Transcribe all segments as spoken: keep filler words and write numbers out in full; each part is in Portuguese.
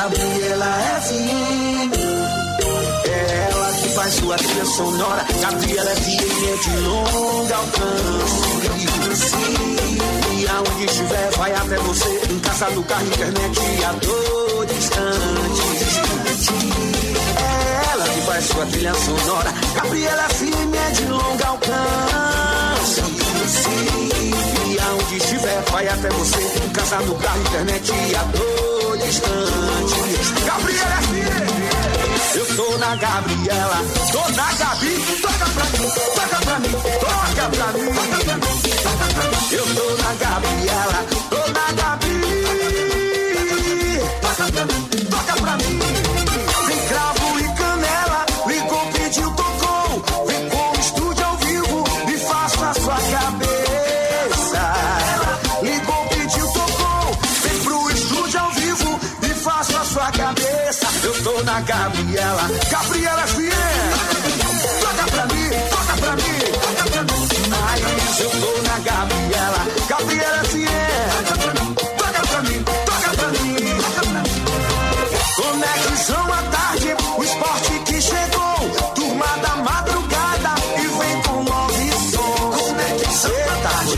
Gabriela F M. É ela que faz sua trilha sonora. Gabriela F M é de longo alcance. E aonde estiver vai até você. Em casa, no carro, internet e a todo distante. É ela que faz sua trilha sonora. Gabriela F M é de longo alcance. E aonde estiver vai até você. Em casa, no carro, internet e a todo distante. Gabriela F M. Eu tô na Gabriela, tô na Gabi. Toca pra mim, toca pra mim, toca pra mim, toca pra mim, toca pra mim. Eu tô na Gabriela, tô na Gabi. Toca pra mim, toca pra mim. Vem cravo e canela, ligou, pediu, tocou. Vem com o estúdio ao vivo e faça a sua cabeça. Ligou, pediu, tocou. Vem pro estúdio ao vivo e faça a sua cabeça. Eu tô na Gabriela, Gabriela F M. Toca pra mim, toca pra mim, toca pra mim. Mas eu tô na Gabriela, Gabriela F M. Toca pra mim, toca pra mim, toca pra mim, toca pra mim. Conexão à tarde, o esporte que chegou. Turma da madrugada e vem com nove sons. Conexão à tarde,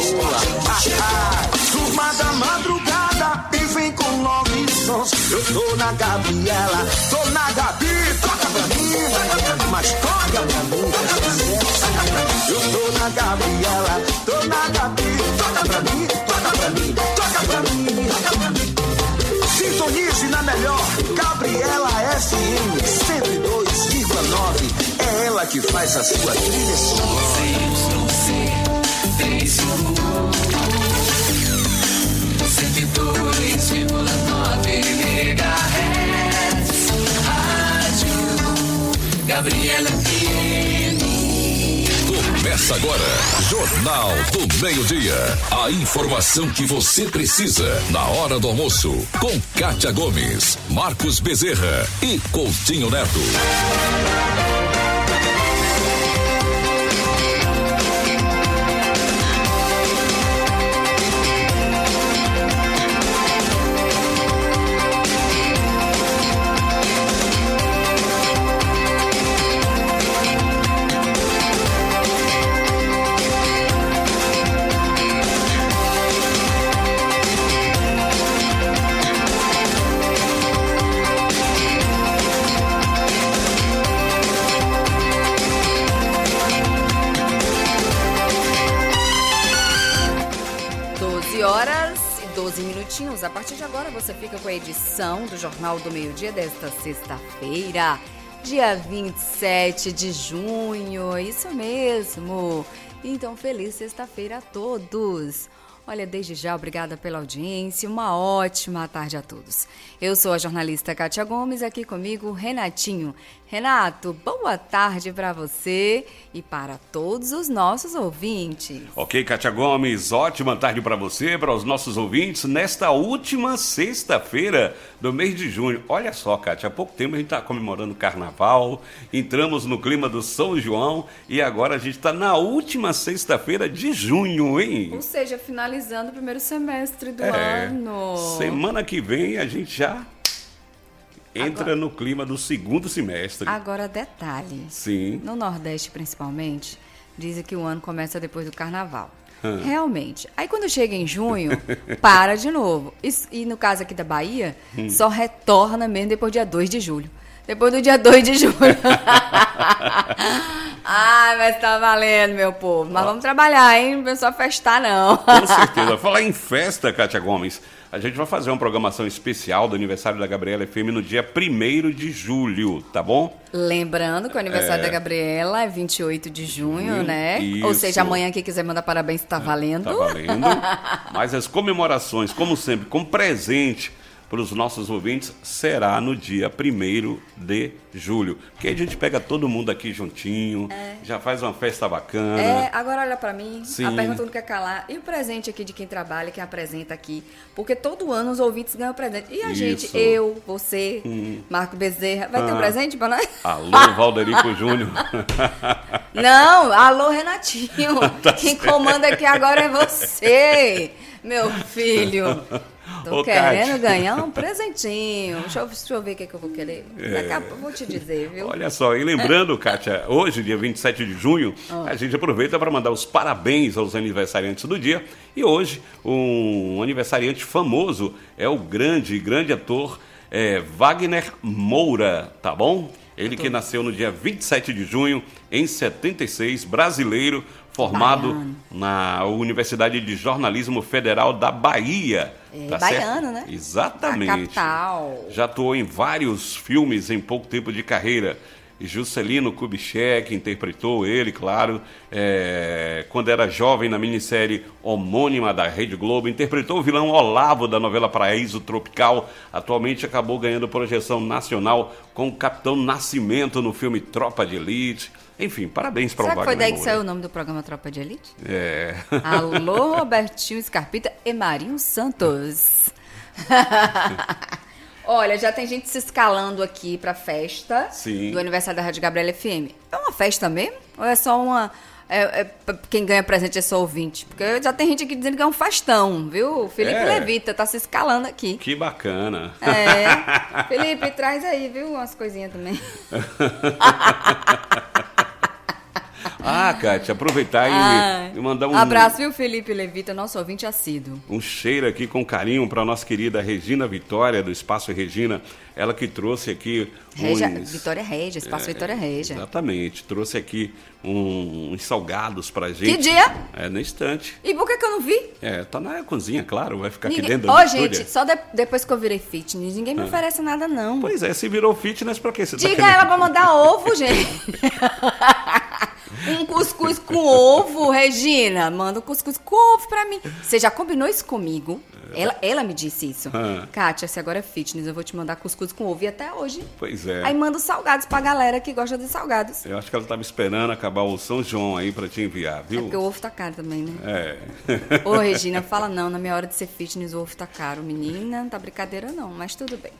turma da madrugada e vem com nove sons. Eu tô na Gabriela, tô na Gabi. Toca pra mim, mas toca pra mim. Eu tô na Gabriela, tô na Gabi. Toca pra mim, toca pra mim, toca pra mim, toca pra mim. Sintonize na melhor, Gabriela F M cento e dois vírgula nove. É ela que faz a sua trilha sonora. cento e dois vírgula nove megahertz. Rádio Gabriela F M. Começa agora, Jornal do Meio-Dia. A informação que você precisa na hora do almoço. Com Kátia Gomes, Marcos Bezerra e Coutinho Neto. A partir de agora você fica com a edição do Jornal do Meio-Dia desta sexta-feira, dia vinte e sete de junho, isso mesmo. Então, feliz sexta-feira a todos. Olha, desde já, obrigada pela audiência, uma ótima tarde a todos. Eu sou a jornalista Kátia Gomes, aqui comigo Renatinho. Renato, boa tarde para você e para todos os nossos ouvintes. Ok, Kátia Gomes, ótima tarde para você, para os nossos ouvintes, nesta última sexta-feira do mês de junho. Olha só, Kátia, há pouco tempo a gente está comemorando o Carnaval, entramos no clima do São João e agora a gente está na última sexta-feira de junho, hein? Ou seja, finalizando o primeiro semestre do é, ano. Semana que vem a gente já entra agora no clima do segundo semestre. Agora, detalhe. Sim. No Nordeste, principalmente, dizem que o ano começa depois do Carnaval. Hum. Realmente. Aí, quando chega em junho, para de novo. E, e no caso aqui da Bahia, hum. só retorna mesmo depois do dia dois de julho. Depois do dia dois de julho. Ai, mas tá valendo, meu povo. Mas ah. vamos trabalhar, hein? Não é só festar, não. Com certeza. Falar em festa, Kátia Gomes, a gente vai fazer uma programação especial do aniversário da Gabriela F M no dia primeiro de julho, tá bom? Lembrando que o aniversário é... da Gabriela é vinte e oito de junho, hum, né? Isso. Ou seja, amanhã quem quiser mandar parabéns tá valendo. Tá valendo. Mas as comemorações, como sempre, com presente para os nossos ouvintes, será no dia primeiro de julho. Porque aí a gente pega todo mundo aqui juntinho, é. já faz uma festa bacana. É, agora olha para mim, Sim. a pergunta não quer calar. E o presente aqui de quem trabalha, quem apresenta aqui? Porque todo ano os ouvintes ganham presente. E a Isso. gente, eu, você, hum. Marco Bezerra, vai ah. ter um presente para nós? Alô, Valderico Júnior. Não, alô, Renatinho. Tá quem certo. comanda aqui agora é você, meu filho. Tô Ô, querendo Kátia. ganhar um presentinho. Deixa eu, deixa eu ver o que, que eu vou querer. É. Daqui a pouco eu vou te dizer, viu? Olha só, e lembrando, Kátia, hoje, dia vinte e sete de junho, Ah. a gente aproveita para mandar os parabéns aos aniversariantes do dia. E hoje, um aniversariante famoso é o grande, grande ator é, Wagner Moura, tá bom? Ele que nasceu no dia vinte e sete de junho, em setenta e seis, brasileiro, formado Baiano. na Universidade de Jornalismo Federal da Bahia. É, tá baiano, certo? né? Exatamente. A capital. Já atuou em vários filmes em pouco tempo de carreira. Juscelino Kubitschek interpretou ele, claro, é, quando era jovem na minissérie homônima da Rede Globo. Interpretou o vilão Olavo da novela Paraíso Tropical. Atualmente acabou ganhando projeção nacional com o Capitão Nascimento no filme Tropa de Elite. Enfim, parabéns para o Será que Wagner foi daí que Moura. saiu o nome do programa Tropa de Elite? É. Alô, Robertinho Scarpita e Marinho Santos. Olha, já tem gente se escalando aqui pra festa Sim. do aniversário da Rádio Gabriela F M. É uma festa mesmo? Ou é só uma... É, é, p- quem ganha presente é só ouvinte? Porque já tem gente aqui dizendo que é um festão, viu? O Felipe É. Levita tá se escalando aqui. Que bacana. É. Felipe, traz aí, viu? Umas coisinhas também. Ah, Kátia, aproveitar e, Ai. e mandar um... Abraço, viu, Felipe Levita, nosso ouvinte assíduo. Um cheiro aqui com carinho para nossa querida Regina Vitória, do Espaço Regina. Ela que trouxe aqui Régia, uns... Vitória Régia, Espaço É, Vitória Régia. Exatamente. Trouxe aqui um- uns salgados pra gente. Que dia? É, na estante. E por que, que eu não vi? É, tá na cozinha, claro. Vai ficar aqui Ninguém... dentro Ô, do gente, estúdio. só de- depois que eu virei fitness, ninguém me oferece nada, não. Pois é, se virou fitness, pra quê? Você tá Diga querendo- ela pra mandar ovo, gente. Um cuscuz com ovo, Regina. Manda um cuscuz com ovo pra mim. Você já combinou isso comigo? Ela, ela me disse isso. Ah. Kátia, se agora é fitness, eu vou te mandar cuscuz com ovo. E até hoje. Pois é. Aí manda os salgados pra galera que gosta de salgados. Eu acho que ela tava esperando acabar o São João aí pra te enviar, É viu? porque o ovo tá caro também, né? É. Ô, Regina, fala não. Na minha hora de ser fitness, o ovo tá caro. Menina, não tá brincadeira não, mas tudo bem.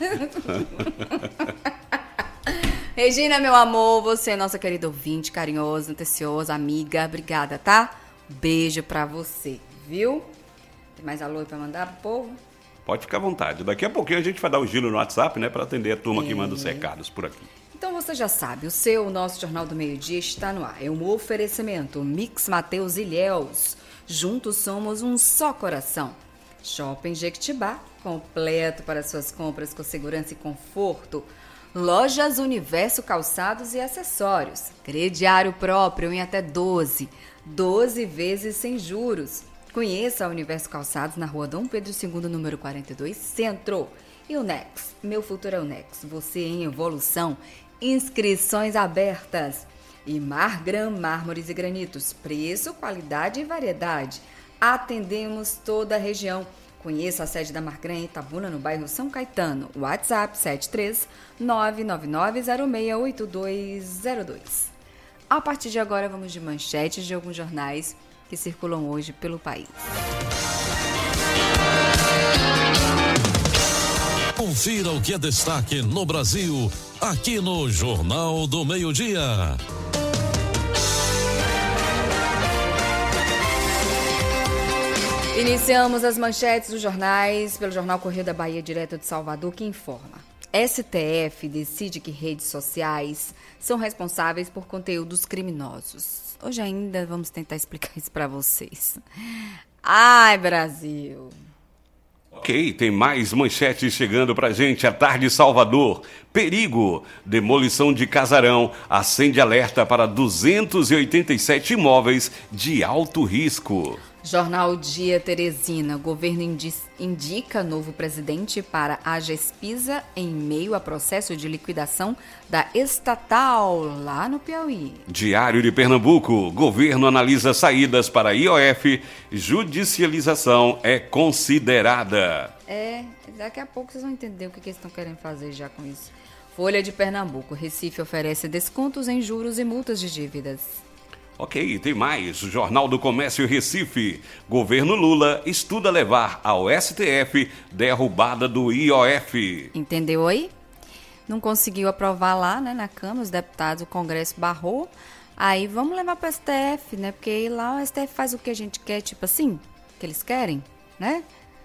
Regina, meu amor, você é nossa querida ouvinte, carinhosa, atenciosa, amiga. Obrigada, tá? Beijo pra você, viu? Tem mais alô aí pra mandar pro povo? Pode ficar à vontade. Daqui a pouquinho a gente vai dar o giro no WhatsApp, né? Pra atender a turma que É. manda os recados por aqui. Então você já sabe, o seu, o nosso Jornal do Meio-Dia está no ar. É um oferecimento Mix Mateus Ilhéus. Juntos somos um só coração. Shopping Jequitibá, completo para suas compras com segurança e conforto. Lojas Universo Calçados e Acessórios. Crediário próprio em até doze. doze vezes sem juros. Conheça a Universo Calçados na rua Dom Pedro segundo, número quarenta e dois, Centro. E o Nex, meu futuro é o Nex. Você em evolução. Inscrições abertas. E Margram Mármores e Granitos. Preço, qualidade e variedade. Atendemos toda a região. Conheça a sede da Margram em Itabuna, no bairro São Caetano. WhatsApp sete três nove nove nove zero seis oito dois zero dois. A partir de agora, vamos de manchetes de alguns jornais que circulam hoje pelo país. Confira o que é destaque no Brasil, aqui no Jornal do Meio-Dia. Iniciamos as manchetes dos jornais pelo Jornal Correio da Bahia, direto de Salvador, que informa. S T F decide que redes sociais são responsáveis por conteúdos criminosos. Hoje ainda vamos tentar explicar isso para vocês. Ai, Brasil! Ok, tem mais manchetes chegando pra gente. À tarde, Salvador. Perigo. Demolição de casarão acende alerta para duzentos e oitenta e sete imóveis de alto risco. Jornal Dia Teresina. Governo indi- indica novo presidente para a Gespisa em meio a processo de liquidação da estatal lá no Piauí. Diário de Pernambuco. Governo analisa saídas para I O F. Judicialização é considerada. É, daqui a pouco vocês vão entender o que, que eles estão querendo fazer já com isso. Folha de Pernambuco. Recife oferece descontos em juros e multas de dívidas. Ok, tem mais. Jornal do Comércio Recife. Governo Lula estuda levar ao S T F derrubada do I O F. Entendeu aí? Não conseguiu aprovar lá, né, na Câmara, os deputados, o Congresso barrou. Aí vamos levar para o S T F, né? Porque lá o S T F faz o que a gente quer, tipo assim, que eles querem, né?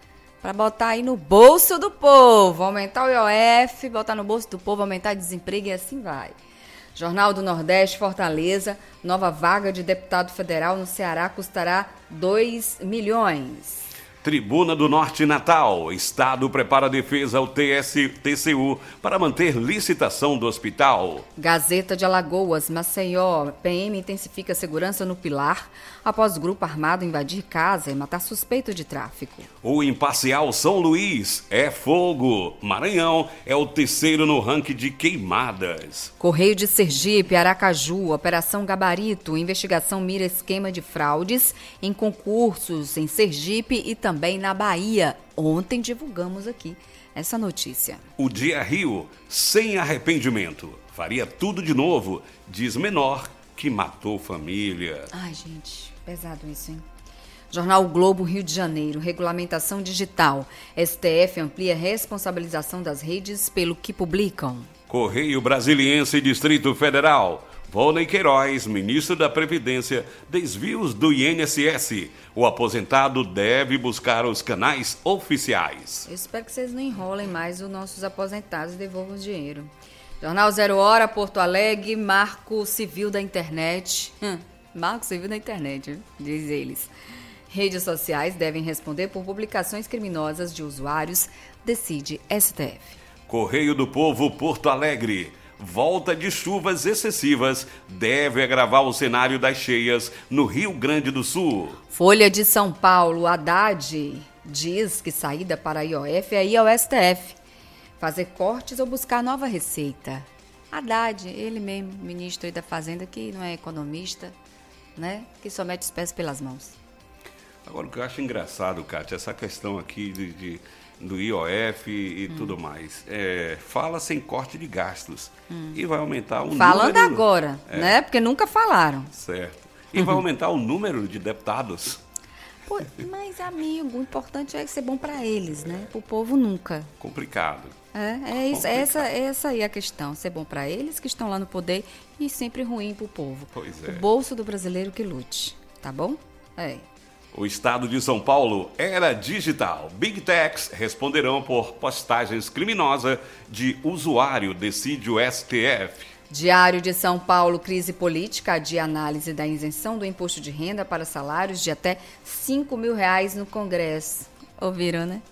para botar aí no bolso do povo, aumentar o I O F, botar no bolso do povo, aumentar o desemprego e assim vai. Jornal do Nordeste, Fortaleza, nova vaga de deputado federal no Ceará custará dois milhões. Tribuna do Norte Natal, Estado prepara a defesa ao T S T C U para manter licitação do hospital. Gazeta de Alagoas, Maceió, P M intensifica a segurança no Pilar após grupo armado invadir casa e matar suspeito de tráfico. O imparcial São Luís é fogo. Maranhão é o terceiro no ranking de queimadas. Correio de Sergipe, Aracaju, Operação Gabarito, investigação mira esquema de fraudes em concursos em Sergipe e também Também na Bahia. Ontem divulgamos aqui essa notícia. O Dia Rio, sem arrependimento. Faria tudo de novo, diz menor que matou família. Ai, gente, pesado isso, hein? Jornal o Globo, Rio de Janeiro, regulamentação digital. S T F amplia a responsabilização das redes pelo que publicam. Correio Brasiliense e Distrito Federal. Volney Queiroz, ministro da Previdência, desvios do I N S S. O aposentado deve buscar os canais oficiais. Eu espero que vocês não enrolem mais os nossos aposentados e devolvam o dinheiro. Jornal Zero Hora, Porto Alegre, Marco Civil da Internet. Hum, Marco Civil da Internet, diz eles. Redes sociais devem responder por publicações criminosas de usuários, decide S T F. Correio do Povo, Porto Alegre. Volta de chuvas excessivas deve agravar o cenário das cheias no Rio Grande do Sul. Folha de São Paulo, Haddad diz que saída para a I O F é ir ao S T F. Fazer cortes ou buscar nova receita. Haddad, ele mesmo, ministro aí da Fazenda, que não é economista, né? Que só mete os pés pelas mãos. Agora, o que eu acho engraçado, Kátia, essa questão aqui de... de... do I O F e hum. tudo mais. É, fala sem corte de gastos. Hum. E vai aumentar o Falando número... Falando agora, é. né? Porque nunca falaram. Certo. E uhum. vai aumentar o número de deputados. Pô, mas, amigo, o importante é ser bom para eles, né? Para o povo nunca. Complicado. É, é isso, essa, essa aí a questão. Ser bom para eles que estão lá no poder e sempre ruim para o povo. Pois é. O bolso do brasileiro que lute, tá bom? É. O estado de São Paulo era digital. Big Techs responderão por postagens criminosas de usuário, decide o S T F. Diário de São Paulo, crise política, de análise da isenção do imposto de renda para salários de até cinco mil reais no Congresso. Ouviram, né?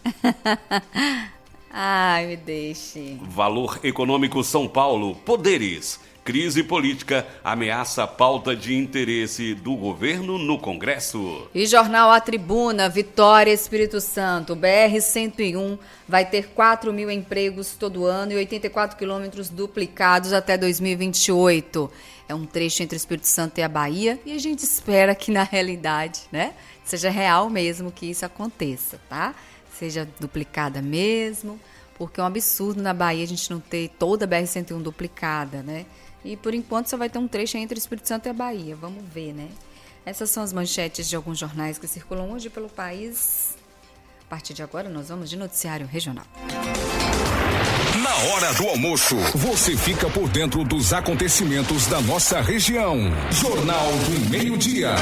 Ai, me deixe. Valor Econômico São Paulo, poderes. Crise política ameaça a pauta de interesse do governo no Congresso. E Jornal A Tribuna, Vitória, Espírito Santo, B R cento e um vai ter quatro mil empregos todo ano e oitenta e quatro quilômetros duplicados até dois mil e vinte e oito. É um trecho entre o Espírito Santo e a Bahia e a gente espera que na realidade, né, seja real mesmo que isso aconteça, tá? Seja duplicada mesmo, porque é um absurdo na Bahia a gente não ter toda a B R cento e um duplicada, né? E, por enquanto, só vai ter um trecho entre o Espírito Santo e a Bahia. Vamos ver, né? Essas são as manchetes de alguns jornais que circulam hoje pelo país. A partir de agora, nós vamos de noticiário regional. Na hora do almoço, você fica por dentro dos acontecimentos da nossa região. Jornal do Meio-Dia.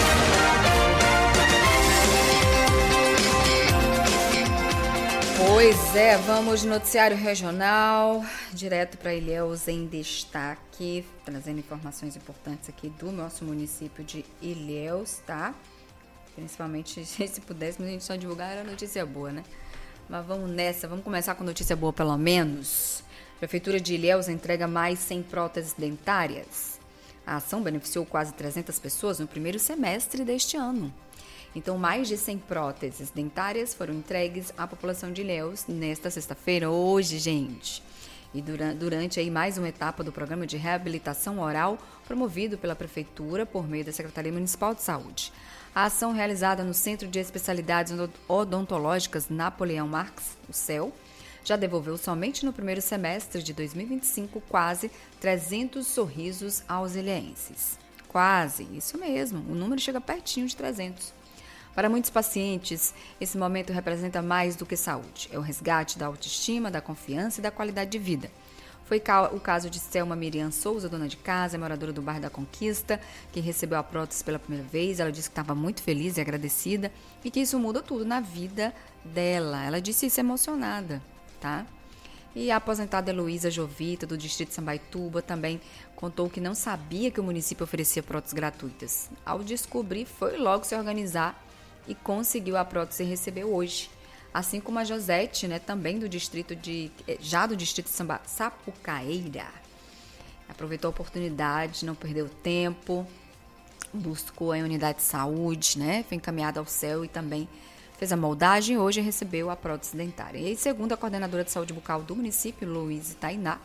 Pois é, vamos de noticiário regional, direto para Ilhéus em destaque, trazendo informações importantes aqui do nosso município de Ilhéus, tá? Principalmente, se pudéssemos, a gente só divulgar era notícia boa, né? Mas vamos nessa, vamos começar com notícia boa pelo menos. A Prefeitura de Ilhéus entrega mais cem próteses dentárias. A ação beneficiou quase trezentas pessoas no primeiro semestre deste ano. Então, mais de cem próteses dentárias foram entregues à população de Ilhéus nesta sexta-feira, hoje, gente. E durante, durante aí mais uma etapa do programa de reabilitação oral promovido pela Prefeitura por meio da Secretaria Municipal de Saúde. A ação realizada no Centro de Especialidades Odontológicas Napoleão Marques, o C E L, já devolveu somente no primeiro semestre de dois mil e vinte e cinco quase trezentos sorrisos aos ilhéenses. Quase, isso mesmo, o número chega pertinho de trezentos. Para muitos pacientes, esse momento representa mais do que saúde. É o resgate da autoestima, da confiança e da qualidade de vida. Foi o caso de Selma Miriam Souza, dona de casa, moradora do bairro da Conquista, que recebeu a prótese pela primeira vez. Ela disse que estava muito feliz e agradecida e que isso muda tudo na vida dela. Ela disse isso emocionada, tá? E a aposentada Heloísa Jovita, do distrito de Sambaituba, também contou que não sabia que o município oferecia próteses gratuitas. Ao descobrir, foi logo se organizar e conseguiu a prótese e recebeu hoje. Assim como a Josete, né, também do distrito de, já do distrito de Samba, Sapucaeira. Aproveitou a oportunidade, não perdeu tempo, buscou a unidade de saúde, né, foi encaminhada ao C E L e também fez a moldagem e hoje recebeu a prótese dentária. E segundo a coordenadora de saúde bucal do município, Luiz Tainá,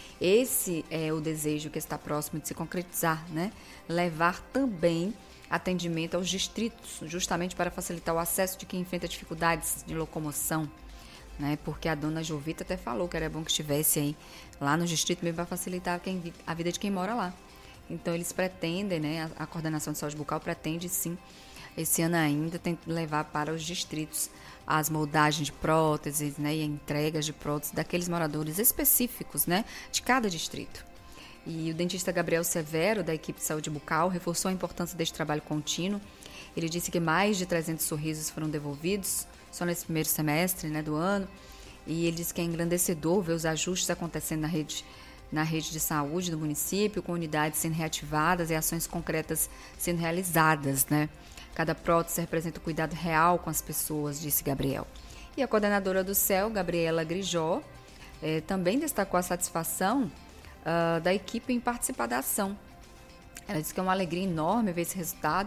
esse é o desejo que está próximo de se concretizar, né, levar também atendimento aos distritos, justamente para facilitar o acesso de quem enfrenta dificuldades de locomoção, né? Porque a dona Jovita até falou que era bom que estivesse aí lá no distrito mesmo para facilitar quem, a vida de quem mora lá. Então eles pretendem, né? A, a coordenação de saúde bucal pretende sim, esse ano ainda, tem que levar para os distritos as moldagens de próteses, né? E entregas de próteses daqueles moradores específicos, né? De cada distrito. E o dentista Gabriel Severo, da equipe de saúde bucal, reforçou a importância deste trabalho contínuo. Ele disse que mais de trezentos sorrisos foram devolvidos só nesse primeiro semestre, né, do ano. E ele disse que é engrandecedor ver os ajustes acontecendo na rede, na rede de saúde do município, com unidades sendo reativadas e ações concretas sendo realizadas, né? Cada prótese representa o cuidado real com as pessoas, disse Gabriel. E a coordenadora do C E L, Gabriela Grijó, eh, também destacou a satisfação Uh, da equipe em participar da ação. Ela disse que é uma alegria enorme ver esse resultado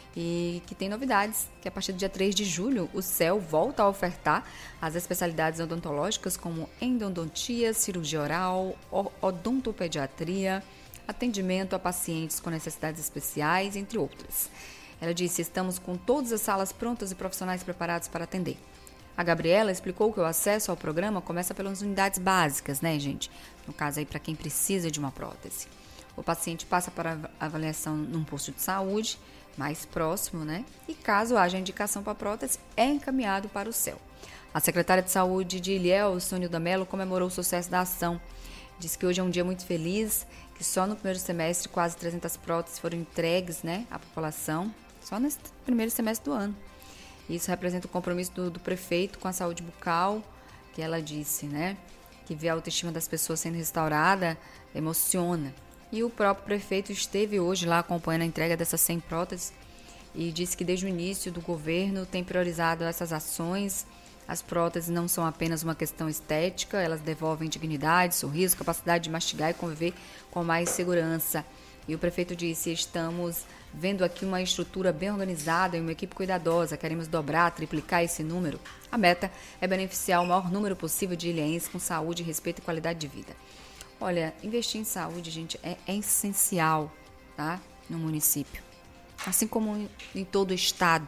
e que tem novidades, que a partir do dia três de julho o C E L volta a ofertar as especialidades odontológicas como endodontia, cirurgia oral, odontopediatria, atendimento a pacientes com necessidades especiais, entre outras. Ela disse, estamos com todas as salas prontas e profissionais preparados para atender. A Gabriela explicou que o acesso ao programa começa pelas unidades básicas, né, gente? No caso aí, para quem precisa de uma prótese. O paciente passa para avaliação num posto de saúde mais próximo, né? E caso haja indicação para prótese, é encaminhado para o C E L. A secretária de saúde de Ilhéus, Sônia Mello, comemorou o sucesso da ação. Diz que hoje é um dia muito feliz, que só no primeiro semestre quase trezentas próteses foram entregues, né, à população, só nesse primeiro semestre do ano. Isso representa o compromisso do, do prefeito com a saúde bucal, que ela disse, né? Que ver a autoestima das pessoas sendo restaurada emociona. E o próprio prefeito esteve hoje lá acompanhando a entrega dessas cem próteses e disse que desde o início do governo tem priorizado essas ações. As próteses não são apenas uma questão estética, elas devolvem dignidade, sorriso, capacidade de mastigar e conviver com mais segurança. E o prefeito disse, estamos vendo aqui uma estrutura bem organizada e uma equipe cuidadosa, queremos dobrar, triplicar esse número. A meta é beneficiar o maior número possível de ilhéenses com saúde, respeito e qualidade de vida. Olha, investir em saúde, gente, é, é essencial, tá? No município. Assim como em todo o estado.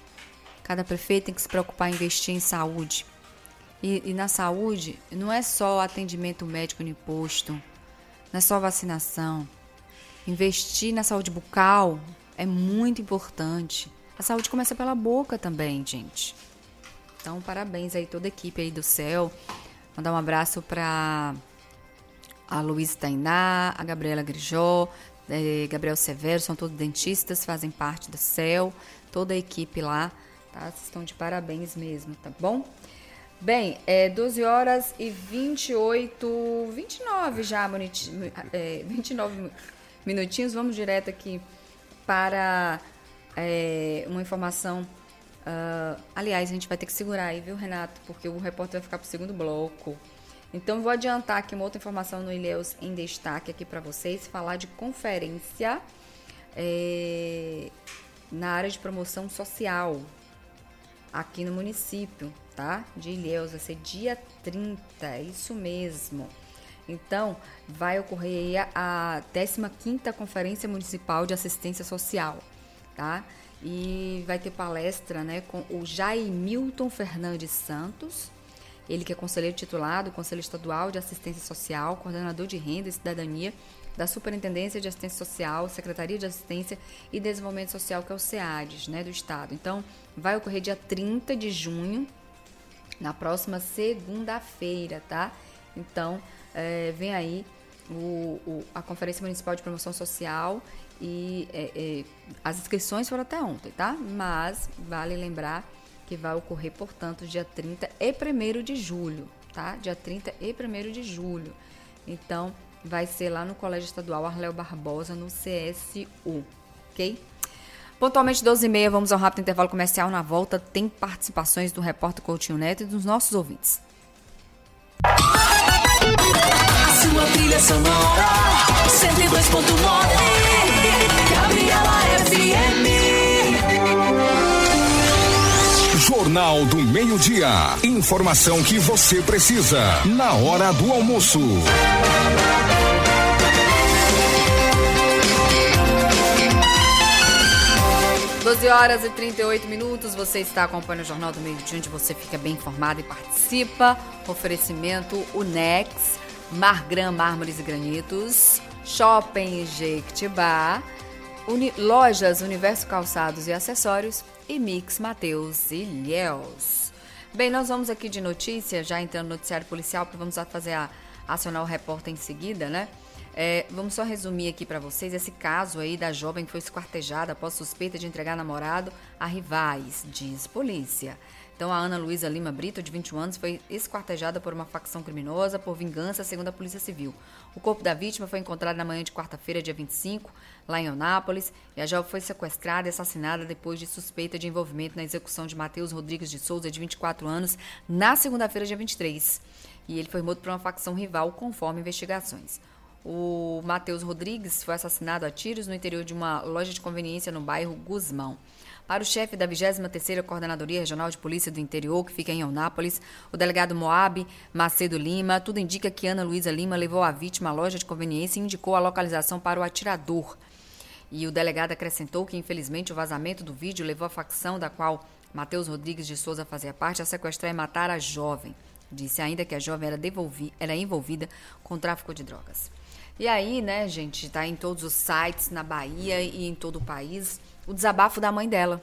Cada prefeito tem que se preocupar em investir em saúde. E, e na saúde, não é só atendimento médico no posto, não é só vacinação. Investir na saúde bucal é muito importante. A saúde começa pela boca também, gente. Então, parabéns aí toda a equipe aí do C E L. Mandar um abraço para a Luísa Tainá, a Gabriela Grijó, eh, Gabriel Severo, são todos dentistas, fazem parte do C E L, toda a equipe lá, tá? Vocês estão de parabéns mesmo, tá bom? Bem, é doze horas e vinte e oito, vinte e nove já, bonitinho, é, vinte e nove minutinhos. Vamos direto aqui para é, uma informação. Uh, aliás, a gente vai ter que segurar aí, viu, Renato? Porque o repórter vai ficar para o segundo bloco. Então, vou adiantar aqui uma outra informação no Ilhéus em destaque aqui para vocês. Falar de conferência é, na área de promoção social aqui no município, tá? De Ilhéus. Vai ser dia trinta, é isso mesmo. Então, vai ocorrer aí a, a décima quinta Conferência Municipal de Assistência Social, tá? E vai ter palestra, né, com o Jaimilton Fernandes Santos, ele que é conselheiro titular do Conselho Estadual de Assistência Social, coordenador de Renda e Cidadania da Superintendência de Assistência Social, Secretaria de Assistência e Desenvolvimento Social, que é o SEADES, né, do Estado. Então, vai ocorrer dia trinta de junho, na próxima segunda-feira, tá? Então, é, vem aí o, o, a Conferência Municipal de Promoção Social e é, é, as inscrições foram até ontem, tá? Mas vale lembrar que vai ocorrer, portanto, dia trinta e primeiro de julho, tá? Dia trinta e primeiro de julho. Então, vai ser lá no Colégio Estadual Arléo Barbosa, no C S U, ok? Pontualmente doze e meia, vamos ao rápido intervalo comercial. Na volta, tem participações do repórter Coutinho Neto e dos nossos ouvintes. A sua trilha sonora, cento e dois ponto nove, Gabriela F M. Jornal do Meio-Dia. Informação que você precisa na hora do almoço. doze horas e trinta e oito minutos, você está acompanhando o Jornal do Meio-Dia, onde você fica bem informado e participa. Oferecimento Unex, Margran Mármores e Granitos, Shopping Jequitibá, Uni, Lojas Universo Calçados e Acessórios e Mix Mateus e Ilhéus. Bem, nós vamos aqui de notícia, já entrando no noticiário policial, porque vamos fazer a acionar o repórter em seguida, né? É, vamos só resumir aqui para vocês esse caso aí da jovem que foi esquartejada após suspeita de entregar namorado a rivais, diz polícia. Então, a Ana Luísa Lima Brito, de vinte e um anos, foi esquartejada por uma facção criminosa por vingança, segundo a Polícia Civil. O corpo da vítima foi encontrado na manhã de quarta-feira, dia vinte e cinco, lá em Eunápolis, e a jovem foi sequestrada e assassinada depois de suspeita de envolvimento na execução de Matheus Rodrigues de Souza, de vinte e quatro anos, na segunda-feira, dia vinte e três. E ele foi morto por uma facção rival, conforme investigações. O Matheus Rodrigues foi assassinado a tiros no interior de uma loja de conveniência no bairro Guzmão. Para o chefe da vigésima terceira Coordenadoria Regional de Polícia do Interior, que fica em Eunápolis, o delegado Moab Macedo Lima, tudo indica que Ana Luísa Lima levou a vítima à loja de conveniência e indicou a localização para o atirador. E o delegado acrescentou que, infelizmente, o vazamento do vídeo levou a facção da qual Matheus Rodrigues de Souza fazia parte a sequestrar e matar a jovem. Disse ainda que a jovem era, devolvi, era envolvida com tráfico de drogas. E aí, né, gente, tá em todos os sites na Bahia e em todo o país, o desabafo da mãe dela.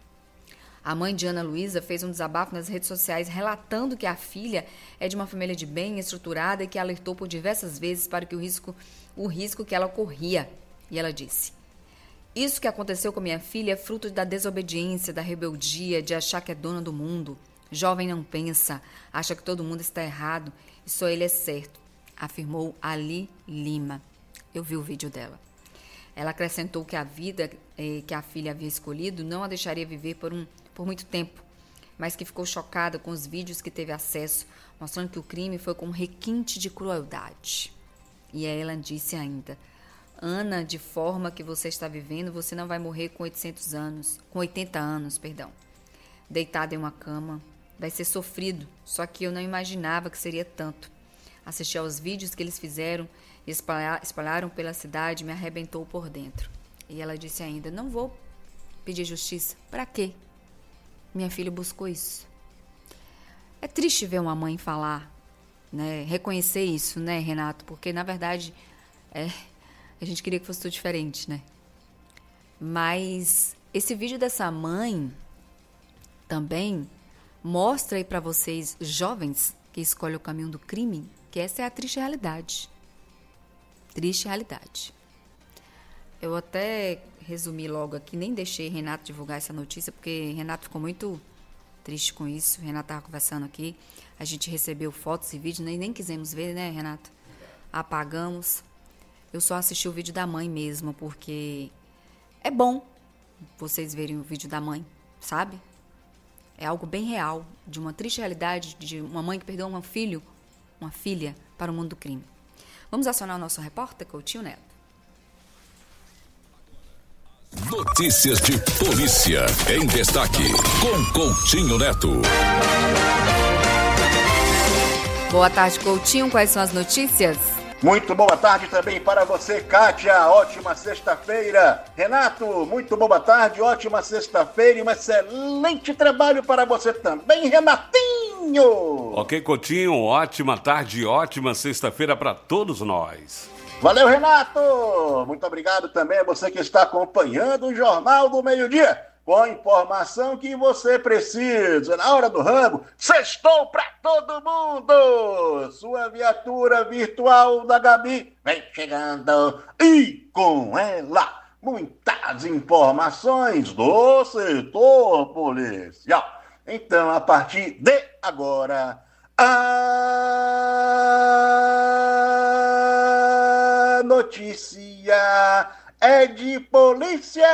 A mãe de Ana Luísa fez um desabafo nas redes sociais relatando que a filha é de uma família de bem estruturada e que alertou por diversas vezes para que o risco, o risco que ela corria. E ela disse: "Isso que aconteceu com minha filha é fruto da desobediência, da rebeldia, de achar que é dona do mundo. Jovem não pensa, acha que todo mundo está errado e só ele é certo", afirmou Ali Lima. Eu vi o vídeo dela. Ela acrescentou que a vida eh, que a filha havia escolhido não a deixaria viver por, um, por muito tempo, mas que ficou chocada com os vídeos que teve acesso, mostrando que o crime foi com um requinte de crueldade. E ela disse ainda: "Ana, de forma que você está vivendo, você não vai morrer com oitocentos anos, com oitenta anos, perdão. Deitada em uma cama, vai ser sofrido, só que eu não imaginava que seria tanto. Assisti aos vídeos que eles fizeram e espalharam pela cidade, me arrebentou por dentro." E ela disse ainda: "Não vou pedir justiça. Para quê? Minha filha buscou isso." É triste ver uma mãe falar, né? Reconhecer isso, né, Renato? Porque, na verdade, é, a gente queria que fosse tudo diferente, né? Mas esse vídeo dessa mãe também mostra aí para vocês, jovens que escolhem o caminho do crime, que essa é a triste realidade. Triste realidade. Eu até resumi logo aqui, nem deixei Renato divulgar essa notícia, porque Renato ficou muito triste com isso. Renato estava conversando aqui, a gente recebeu fotos e vídeos, nem, nem quisemos ver, né, Renato? Apagamos. Eu só assisti o vídeo da mãe mesmo, porque é bom vocês verem o vídeo da mãe, sabe? É algo bem real, de uma triste realidade de uma mãe que perdeu um filho, uma filha, para o mundo do crime. Vamos acionar o nosso repórter, Coutinho Neto. Notícias de polícia em destaque, com Coutinho Neto. Boa tarde, Coutinho. Quais são as notícias? Muito boa tarde também para você, Kátia. Ótima sexta-feira. Renato, muito boa tarde. Ótima sexta-feira e um excelente trabalho para você também, Renatinho. Ok, Coutinho. Ótima tarde, ótima sexta-feira para todos nós. Valeu, Renato. Muito obrigado também a você que está acompanhando o Jornal do Meio-Dia. com a informação que você precisa. Na hora do rango, sextou pra todo mundo! Sua viatura virtual da Gabi vem chegando e com ela muitas informações do setor policial. Então, a partir de agora, a notícia é de polícia!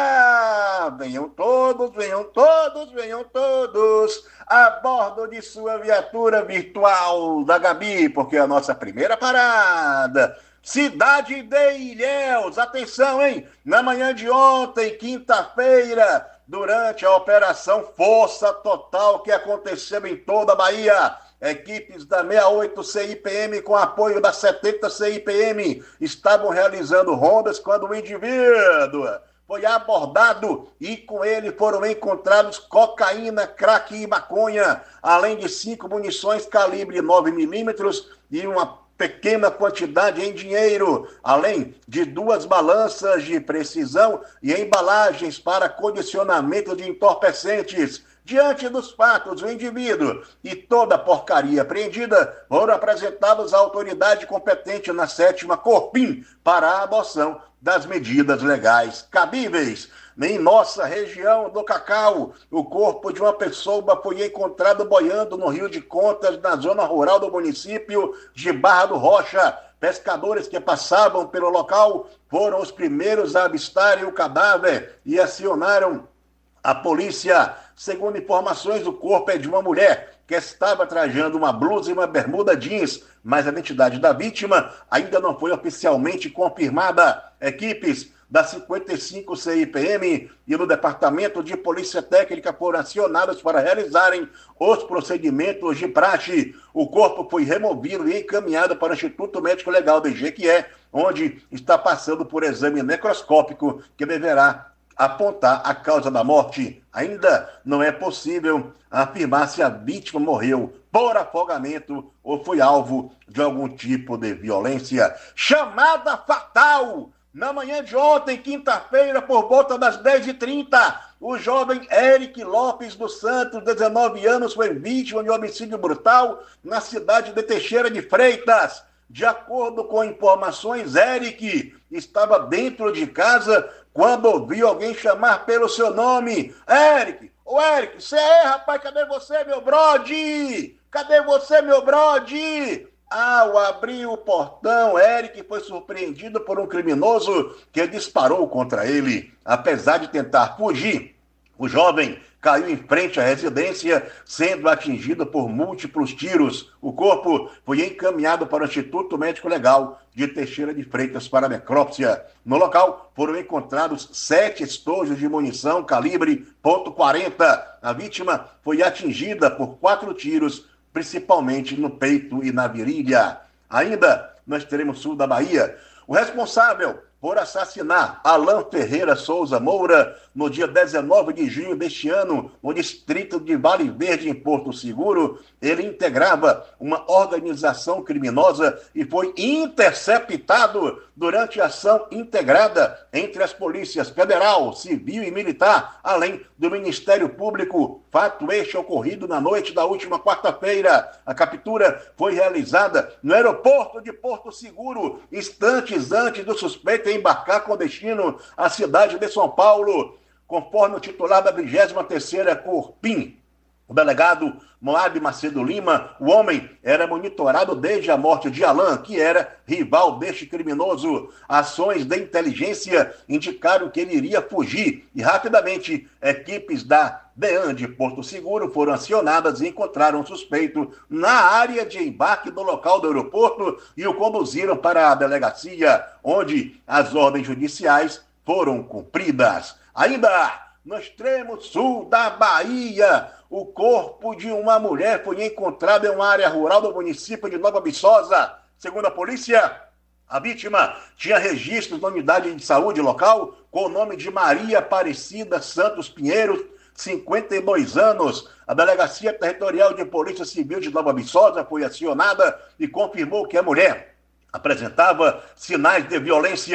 Venham todos, venham todos, venham todos a bordo de sua viatura virtual da Gabi, porque é a nossa primeira parada. Cidade de Ilhéus, atenção, hein? Na manhã de ontem, quinta-feira, durante a Operação Força Total que aconteceu em toda a Bahia, equipes da sessenta e oito C I P M com apoio da setenta C I P M estavam realizando rondas quando o indivíduo foi abordado e com ele foram encontrados cocaína, crack e maconha, além de cinco munições calibre nove milímetros e uma pequena quantidade em dinheiro, além de duas balanças de precisão e embalagens para condicionamento de entorpecentes. Diante dos fatos, o indivíduo e toda a porcaria apreendida foram apresentados à autoridade competente na sétima Corpim para a adoção das medidas legais cabíveis. Em nossa região do Cacau, o corpo de uma pessoa foi encontrado boiando no Rio de Contas, na zona rural do município de Barra do Rocha. Pescadores que passavam pelo local foram os primeiros a avistarem o cadáver e acionaram a polícia. Segundo informações, o corpo é de uma mulher que estava trajando uma blusa e uma bermuda jeans, mas a identidade da vítima ainda não foi oficialmente confirmada. Equipes da cinquenta e cinco C I P M e do Departamento de Polícia Técnica foram acionadas para realizarem os procedimentos de praxe. O corpo foi removido e encaminhado para o Instituto Médico Legal de Jequié, onde está passando por exame necroscópico que deverá apontar a causa da morte. Ainda não é possível afirmar se a vítima morreu por afogamento ou foi alvo de algum tipo de violência. Chamada fatal! Na manhã de ontem, quinta-feira, por volta das dez e trinta, o jovem Eric Lopes dos Santos, dezenove anos, foi vítima de homicídio brutal na cidade de Teixeira de Freitas. De acordo com informações, Eric estava dentro de casa quando ouviu alguém chamar pelo seu nome. Eric, ô Eric, você é, rapaz, cadê você, meu brode? Cadê você, meu brode? Ao abrir o portão, Eric foi surpreendido por um criminoso que disparou contra ele. Apesar de tentar fugir, o jovem caiu em frente à residência, sendo atingido por múltiplos tiros. O corpo foi encaminhado para o Instituto Médico Legal de Teixeira de Freitas para necrópsia. No local foram encontrados sete estojos de munição calibre ponto quarenta. A vítima foi atingida por quatro tiros, principalmente no peito e na virilha. Ainda nós teremos sul da Bahia. O responsável por assassinar Alain Ferreira Souza Moura no dia dezenove de junho deste ano, no distrito de Vale Verde, em Porto Seguro. Ele integrava uma organização criminosa e foi interceptado durante a ação integrada entre as polícias federal, civil e militar, além do Ministério Público. Fato este ocorrido na noite da última quarta-feira. A captura foi realizada no aeroporto de Porto Seguro, instantes antes do suspeito embarcar com destino à cidade de São Paulo. Conforme o titular da vigésima terceira Corpim, o delegado Moab Macedo Lima, o homem era monitorado desde a morte de Alain, que era rival deste criminoso. Ações de inteligência indicaram que ele iria fugir e rapidamente equipes da DEAN de Porto Seguro foram acionadas e encontraram o suspeito na área de embarque do local do aeroporto e o conduziram para a delegacia, onde as ordens judiciais foram cumpridas. Ainda no extremo sul da Bahia, o corpo de uma mulher foi encontrado em uma área rural do município de Nova Viçosa. Segundo a polícia, a vítima tinha registros na unidade de saúde local com o nome de Maria Aparecida Santos Pinheiro, cinquenta e dois anos. A Delegacia Territorial de Polícia Civil de Nova Viçosa foi acionada e confirmou que a mulher apresentava sinais de violência.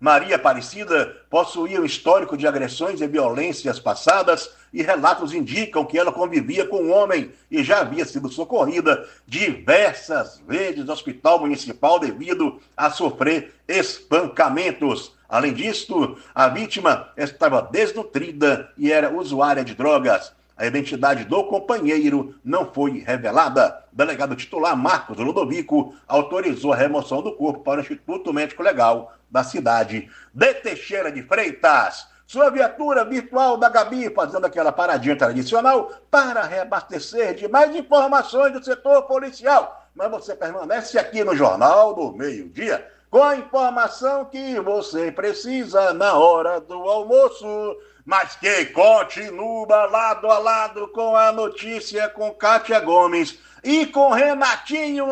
Maria Aparecida possuía um histórico de agressões e violências passadas e relatos indicam que ela convivia com um homem e já havia sido socorrida diversas vezes no hospital municipal devido a sofrer espancamentos. Além disso, a vítima estava desnutrida e era usuária de drogas. A identidade do companheiro não foi revelada. O delegado titular Marcos Ludovico autorizou a remoção do corpo para o Instituto Médico Legal da cidade de Teixeira de Freitas. Sua viatura virtual da Gabi fazendo aquela paradinha tradicional para reabastecer de mais informações do setor policial. Mas você permanece aqui no Jornal do Meio-Dia com a informação que você precisa na hora do almoço, mas que continua lado a lado com a notícia com Kátia Gomes e com Renatinho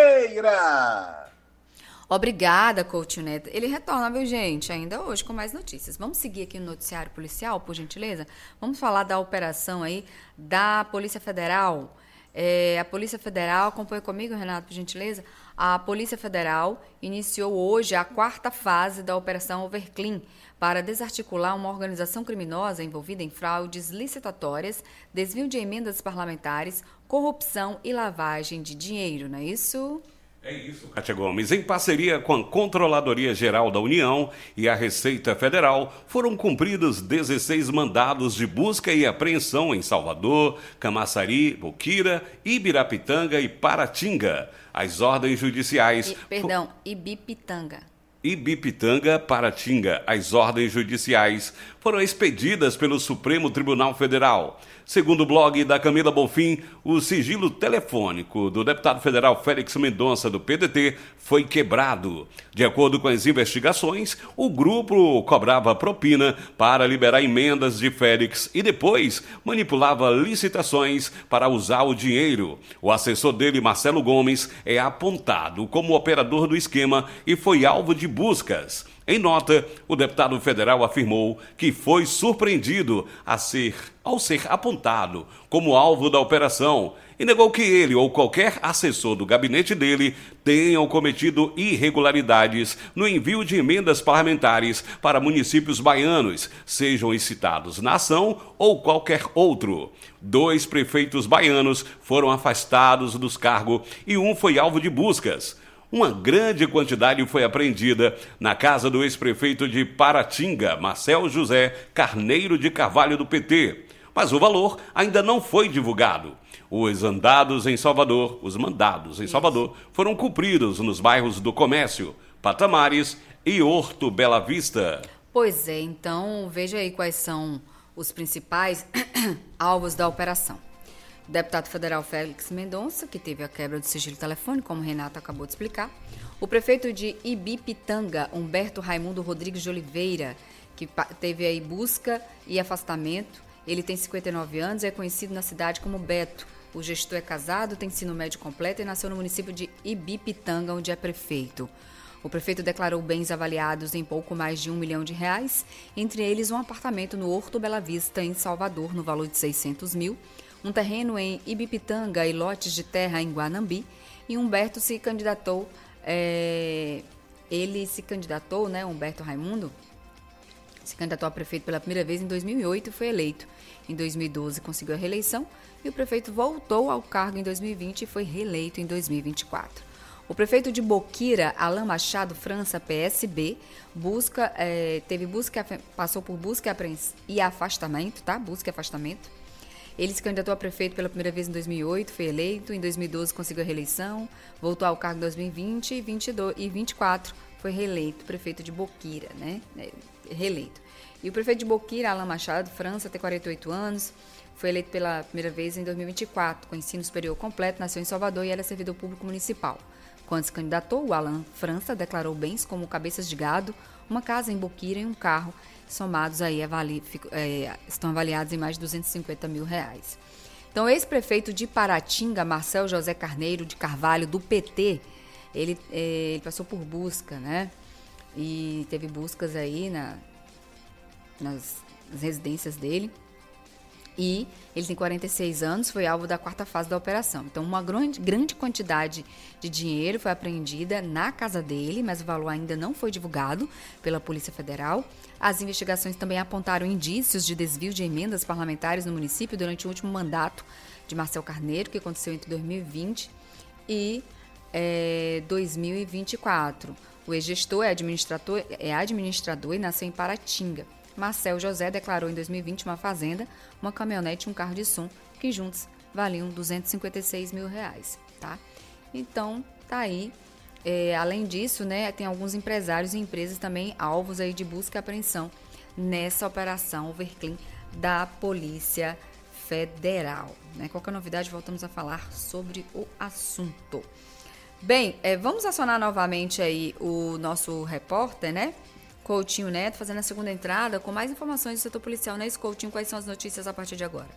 Nogueira. Obrigada, Coutinho Neto. Ele retorna, viu, gente? Ainda hoje com mais notícias. Vamos seguir aqui no noticiário policial, por gentileza? Vamos falar da operação aí da Polícia Federal. É, a Polícia Federal, acompanha comigo, Renato, por gentileza? A Polícia Federal iniciou hoje a quarta fase da Operação Overclean para desarticular uma organização criminosa envolvida em fraudes licitatórias, desvio de emendas parlamentares, corrupção e lavagem de dinheiro, não é isso? É isso, Kátia Gomes. Em parceria com a Controladoria Geral da União e a Receita Federal, foram cumpridos dezesseis mandados de busca e apreensão em Salvador, Camaçari, Boquira, Ibirapitanga e Paratinga. As ordens judiciais... I, perdão, Ibipitanga. Ibipitanga, Paratinga. As ordens judiciais foram expedidas pelo Supremo Tribunal Federal. Segundo o blog da Camila Bonfim, o sigilo telefônico do deputado federal Félix Mendonça, do P D T, foi quebrado. De acordo com as investigações, o grupo cobrava propina para liberar emendas de Félix e depois manipulava licitações para usar o dinheiro. O assessor dele, Marcelo Gomes, é apontado como operador do esquema e foi alvo de buscas. Em nota, o deputado federal afirmou que foi surpreendido a ser, ao ser apontado como alvo da operação e negou que ele ou qualquer assessor do gabinete dele tenham cometido irregularidades no envio de emendas parlamentares para municípios baianos, sejam os citados na ação ou qualquer outro. Dois prefeitos baianos foram afastados dos cargos e um foi alvo de buscas. Uma grande quantidade foi apreendida na casa do ex-prefeito de Paratinga, Marcel José Carneiro de Carvalho, do P T. Mas o valor ainda não foi divulgado. Os andados em Salvador, os mandados em Salvador, foram cumpridos nos bairros do Comércio, Patamares e Horto Bela Vista. Pois é, então veja aí quais são os principais alvos da operação. O deputado federal Félix Mendonça, que teve a quebra do sigilo telefônico, como o Renato acabou de explicar. O prefeito de Ibipitanga, Humberto Raimundo Rodrigues de Oliveira, que teve aí busca e afastamento. Ele tem cinquenta e nove anos e é conhecido na cidade como Beto. O gestor é casado, tem ensino médio completo e nasceu no município de Ibipitanga, onde é prefeito. O prefeito declarou bens avaliados em pouco mais de um milhão de reais, entre eles um apartamento no Horto Bela Vista, em Salvador, no valor de seiscentos mil, um terreno em Ibipitanga e lotes de terra em Guanambi, e Humberto se candidatou, é, ele se candidatou, né, Humberto Raimundo, se candidatou a prefeito pela primeira vez em dois mil e oito e foi eleito. Em dois mil e doze conseguiu a reeleição e o prefeito voltou ao cargo em dois mil e vinte e foi reeleito em dois mil e vinte e quatro. O prefeito de Boquira, Alain Machado França, P S B, busca, é, teve busca, passou por busca e afastamento, tá? Busca e afastamento. Ele se candidatou a prefeito pela primeira vez em dois mil e oito, foi eleito. Em dois mil e doze conseguiu a reeleição, voltou ao cargo em dois mil e vinte e vinte e dois, e vinte e quatro foi reeleito, prefeito de Boquira, né? Reeleito. E o prefeito de Boquira, Alain Machado França, tem quarenta e oito anos, foi eleito pela primeira vez em dois mil e vinte e quatro, com ensino superior completo, nasceu em Salvador e era servidor público municipal. Quando se candidatou, o Alain França declarou bens como cabeças de gado, uma casa em Boquira e um carro, somados aí avali, é, estão avaliados em mais de duzentos e cinquenta mil reais. Então, o ex-prefeito de Paratinga, Marcel José Carneiro de Carvalho, do P T, ele, é, ele passou por busca, né? E teve buscas aí na, nas, nas residências dele. e ele tem quarenta e seis anos, foi alvo da quarta fase da operação. Então, uma grande, grande quantidade de dinheiro foi apreendida na casa dele, mas o valor ainda não foi divulgado pela Polícia Federal. As investigações também apontaram indícios de desvio de emendas parlamentares no município durante o último mandato de Marcel Carneiro, que aconteceu entre dois mil e vinte e é, dois mil e vinte e quatro. O ex-gestor é administrador, é administrador e nasceu em Paratinga. Marcel José declarou em dois mil e vinte uma fazenda, uma caminhonete e um carro de som, que juntos valiam duzentos e cinquenta e seis mil reais, tá? Então, tá aí. É, além disso, né, tem alguns empresários e empresas também alvos aí de busca e apreensão nessa operação Overclean da Polícia Federal, né? Qualquer novidade, voltamos a falar sobre o assunto. Bem, é, vamos acionar novamente aí o nosso repórter, né? Coutinho Neto, fazendo a segunda entrada com mais informações do setor policial. Né, Coutinho? Quais são as notícias a partir de agora?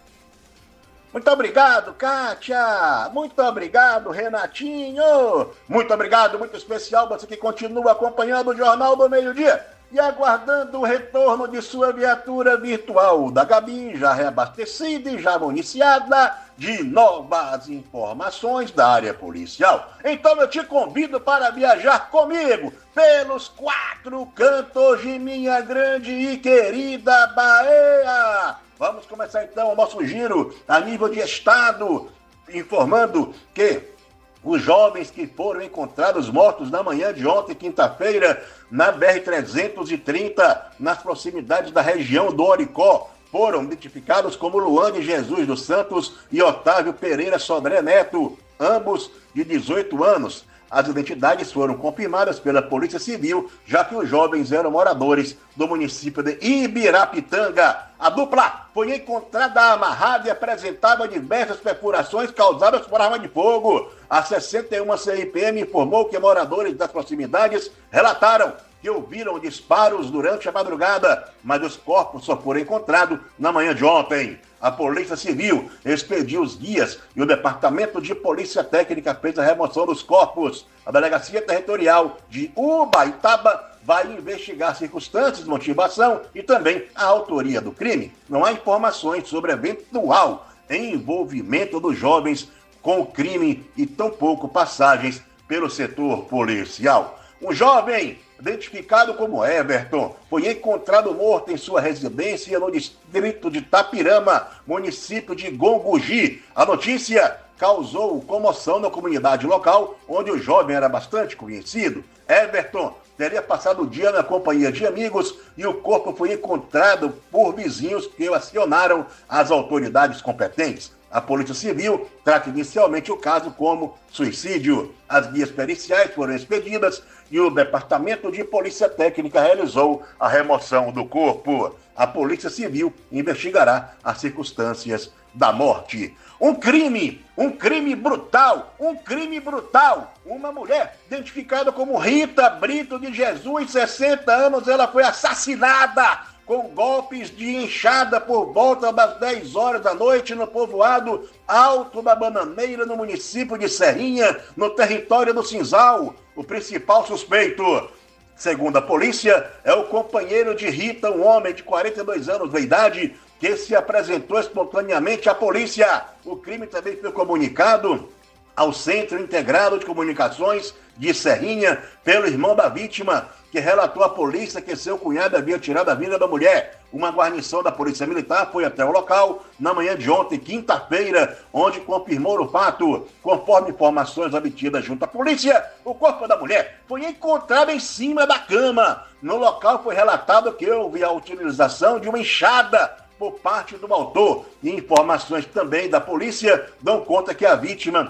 Muito obrigado, Kátia. Muito obrigado, Renatinho. Muito obrigado, muito especial você que continua acompanhando o Jornal do Meio-Dia e aguardando o retorno de sua viatura virtual da Gabi, já reabastecida e já municiada de novas informações da área policial. Então eu te convido para viajar comigo pelos quatro cantos de minha grande e querida Bahia. Vamos começar então o nosso giro a nível de estado, informando que os jovens que foram encontrados mortos na manhã de ontem, quinta-feira, na B R trezentos e trinta, nas proximidades da região do Oricó, foram identificados como Luane Jesus dos Santos e Otávio Pereira Sodré Neto, ambos de dezoito anos. As identidades foram confirmadas pela Polícia Civil, já que os jovens eram moradores do município de Ibirapitanga. A dupla foi encontrada amarrada e apresentava diversas perfurações causadas por arma de fogo. A sessenta e uma C I P M informou que moradores das proximidades relataram que ouviram disparos durante a madrugada, mas os corpos só foram encontrados na manhã de ontem. A Polícia Civil expediu os guias e o Departamento de Polícia Técnica fez a remoção dos corpos. A Delegacia Territorial de Ubaitaba vai investigar circunstâncias de motivação e também a autoria do crime. Não há informações sobre eventual envolvimento dos jovens com o crime e tampouco passagens pelo setor policial. Um jovem identificado como Everton foi encontrado morto em sua residência no distrito de Tapirama, município de Gonguji. A notícia causou comoção na comunidade local, onde o jovem era bastante conhecido. Everton teria passado o dia na companhia de amigos e o corpo foi encontrado por vizinhos que acionaram as autoridades competentes. A Polícia Civil trata inicialmente o caso como suicídio. As guias periciais foram expedidas e o Departamento de Polícia Técnica realizou a remoção do corpo. A Polícia Civil investigará as circunstâncias da morte. Um crime, um crime brutal, um crime brutal. Uma mulher identificada como Rita Brito de Jesus, sessenta anos, ela foi assassinada com golpes de enxada por volta das dez horas da noite no povoado Alto da Bananeira, no município de Serrinha, no território do Cinzal. O principal suspeito, segundo a polícia, é o companheiro de Rita, um homem de quarenta e dois anos de idade, que se apresentou espontaneamente à polícia. O crime também foi comunicado ao Centro Integrado de Comunicações de Serrinha pelo irmão da vítima, que relatou à polícia que seu cunhado havia tirado a vida da mulher. Uma guarnição da Polícia Militar foi até o local na manhã de ontem, quinta-feira, onde confirmou o fato. Conforme informações obtidas junto à polícia, o corpo da mulher foi encontrado em cima da cama. No local foi relatado que houve a utilização de uma enxada por parte do autor. E informações também da polícia dão conta que a vítima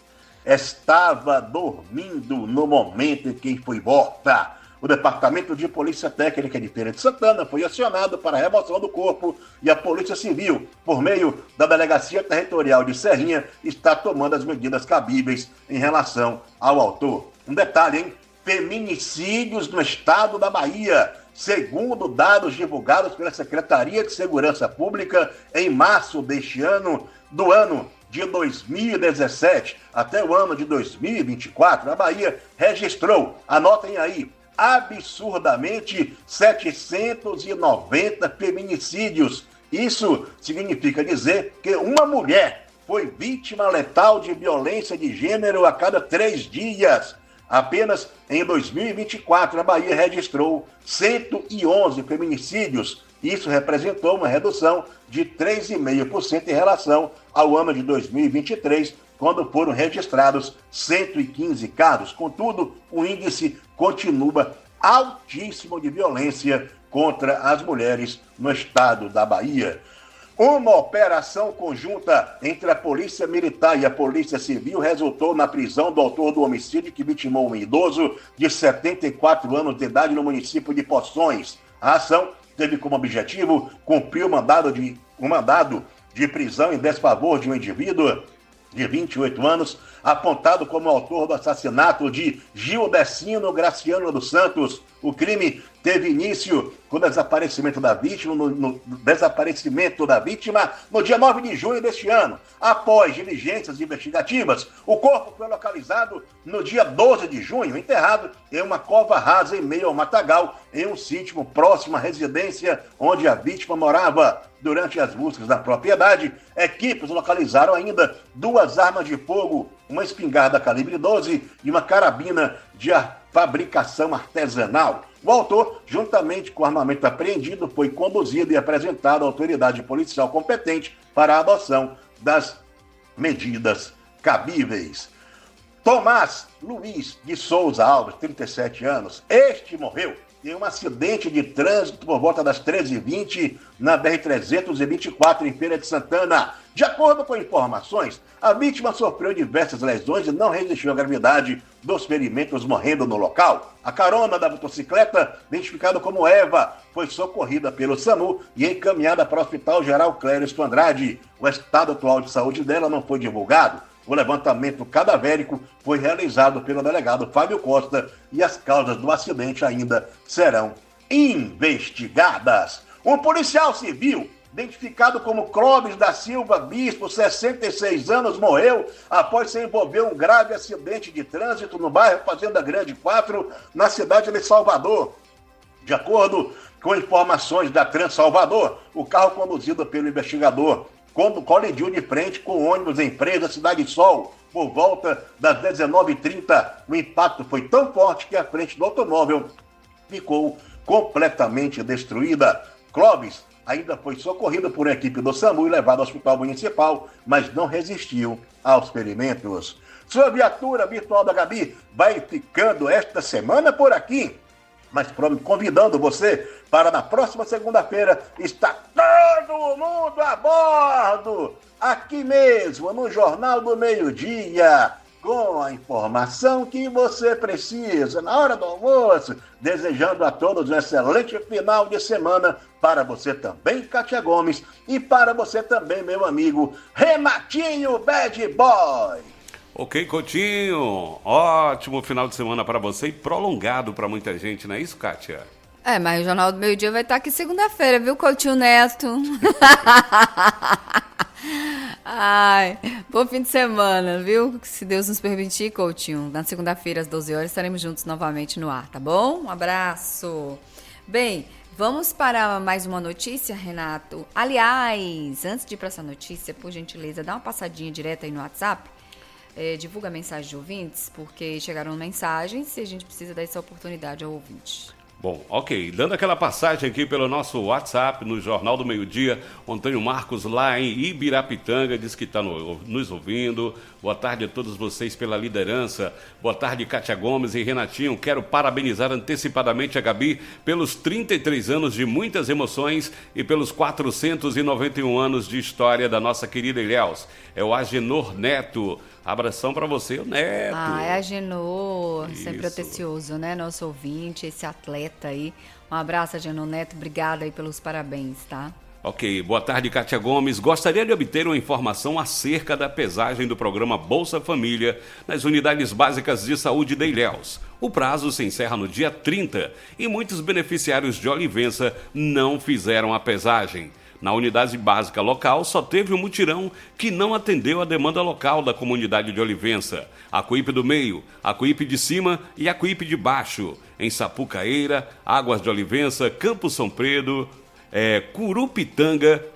estava dormindo no momento em que foi morta. O Departamento de Polícia Técnica de Feira de Santana foi acionado para a remoção do corpo e a Polícia Civil, por meio da Delegacia Territorial de Serrinha, está tomando as medidas cabíveis em relação ao autor. Um detalhe, hein? Feminicídios no estado da Bahia. Segundo dados divulgados pela Secretaria de Segurança Pública, em março deste ano, do ano de dois mil e dezessete até o ano de dois mil e vinte e quatro, a Bahia registrou, anotem aí, absurdamente setecentos e noventa feminicídios, Isso significa dizer que uma mulher foi vítima letal de violência de gênero a cada três dias. Apenas em dois mil e vinte e quatro, a Bahia registrou cento e onze feminicídios. Isso representou uma redução de três vírgula cinco por cento em relação ao ano de dois mil e vinte e três, quando foram registrados cento e quinze casos. Contudo, o índice continua altíssimo de violência contra as mulheres no estado da Bahia. Uma operação conjunta entre a Polícia Militar e a Polícia Civil resultou na prisão do autor do homicídio que vitimou um idoso de setenta e quatro anos de idade no município de Poções. A ação teve como objetivo cumprir o mandado de, um mandado de prisão em desfavor de um indivíduo de vinte e oito anos, apontado como autor do assassinato de Gildecino Graciano dos Santos. O crime teve início com o desaparecimento da vítima, no, no desaparecimento da vítima no dia nove de junho deste ano. Após diligências investigativas, o corpo foi localizado no dia doze de junho, enterrado em uma cova rasa em meio ao matagal, em um sítio próximo à residência onde a vítima morava. Durante as buscas da propriedade, equipes localizaram ainda duas armas de fogo, uma espingarda calibre doze e uma carabina de fabricação artesanal. O autor, juntamente com o armamento apreendido, foi conduzido e apresentado à autoridade policial competente para a adoção das medidas cabíveis. Tomás Luiz de Souza Alves, trinta e sete anos, este morreu em um acidente de trânsito por volta das treze e vinte na B R trezentos e vinte e quatro, em Feira de Santana. De acordo com informações, a vítima sofreu diversas lesões e não resistiu à gravidade dos ferimentos, morrendo no local. A carona da motocicleta, identificada como Eva, foi socorrida pelo SAMU e encaminhada para o Hospital Geral Clériston Andrade. O estado atual de saúde dela não foi divulgado. O levantamento cadavérico foi realizado pelo delegado Fábio Costa e as causas do acidente ainda serão investigadas. Um policial civil, identificado como Clóvis da Silva Bispo, sessenta e seis anos, morreu após se envolver em um grave acidente de trânsito no bairro Fazenda Grande quatro, na cidade de Salvador. De acordo com informações da Trans Salvador, o carro conduzido pelo investigador quando colidiu de frente com o ônibus da empresa Cidade Sol, por volta das dezenove e trinta. O impacto foi tão forte que a frente do automóvel ficou completamente destruída. Clóvis ainda foi socorrido por uma equipe do SAMU e levado ao hospital municipal, mas não resistiu aos ferimentos. Sua viatura virtual da Gabi vai ficando esta semana por aqui, mas convidando você para na próxima segunda-feira estar todo mundo a bordo, aqui mesmo, no Jornal do Meio-Dia, com a informação que você precisa na hora do almoço, desejando a todos um excelente final de semana, para você também, Kátia Gomes, e para você também, meu amigo Renatinho Bad Boy. Ok, Coutinho, ótimo final de semana para você e prolongado para muita gente, não é isso, Kátia? É, mas o Jornal do Meio Dia vai estar aqui segunda-feira, viu, Coutinho Neto? Ai, bom fim de semana, viu? Se Deus nos permitir, Coutinho, na segunda-feira às doze horas estaremos juntos novamente no ar, tá bom? Um abraço. Bem, vamos para mais uma notícia, Renato. Aliás, antes de ir para essa notícia, por gentileza, dá uma passadinha direta aí no WhatsApp. É, divulga a mensagem de ouvintes, porque chegaram mensagens e a gente precisa dar essa oportunidade ao ouvinte. Bom, ok. Dando aquela passagem aqui pelo nosso WhatsApp, no Jornal do Meio-Dia, o Antônio Marcos, lá em Ibirapitanga, diz que está no, nos ouvindo. Boa tarde a todos vocês pela liderança. Boa tarde, Kátia Gomes e Renatinho. Quero parabenizar antecipadamente a Gabi pelos trinta e três anos de muitas emoções e pelos quatrocentos e noventa e um anos de história da nossa querida Ilhéus. É o Agenor Neto. Abração para você, o Neto. Ah, é Agenor, Isso. sempre atencioso, né? Nosso ouvinte, esse atleta aí. Um abraço, Agenor Neto. Obrigada aí pelos parabéns, tá? Ok, boa tarde, Kátia Gomes. Gostaria de obter uma informação acerca da pesagem do programa Bolsa Família nas unidades básicas de saúde de Ilhéus. O prazo se encerra no dia trinta e muitos beneficiários de Olivença não fizeram a pesagem. Na unidade básica local, só teve um mutirão que não atendeu a demanda local da comunidade de Olivença. A Cuípe do Meio, a Cuípe de Cima e a Cuípe de Baixo. Em Sapucaeira, Águas de Olivença, Campo São Pedro, é, Curupitanga,